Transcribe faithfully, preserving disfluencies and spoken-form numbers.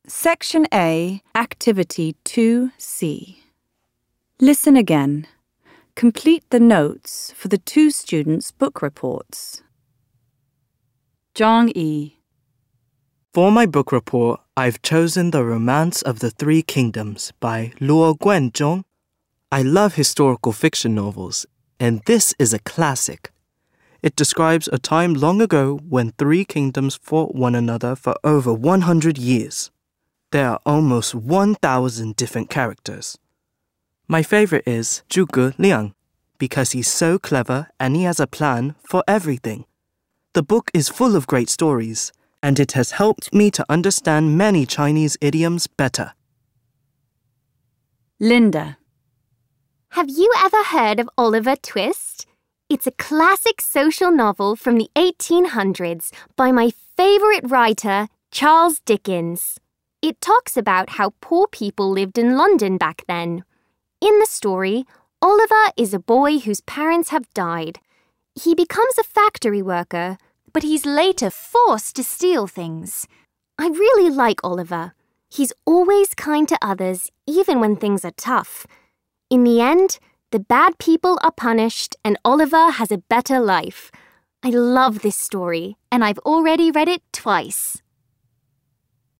Section A, Activity two C. Listen again. Complete the notes for the two students' book reports. Zhang Yi. For my book report, I've chosen The Romance of the Three Kingdoms by Luo Guanzhong. I love historical fiction novels, and this is a classic. It describes a time long ago when three kingdoms fought one another for over one hundred years. There are almost one thousand different characters. My favorite is Zhuge Liang, because he's so clever and he has a plan for everything. The book is full of great stories, and it has helped me to understand many Chinese idioms better. Linda. Have you ever heard of Oliver Twist? It's a classic social novel from the eighteen hundreds by my favorite writer, Charles Dickens. It talks about how poor people lived in London back then. In the story, Oliver is a boy whose parents have died. He becomes a factory worker, but he's later forced to steal things. I really like Oliver. He's always kind to others, even when things are tough. In the end, the bad people are punished and Oliver has a better life. I love this story, and I've already read it twice.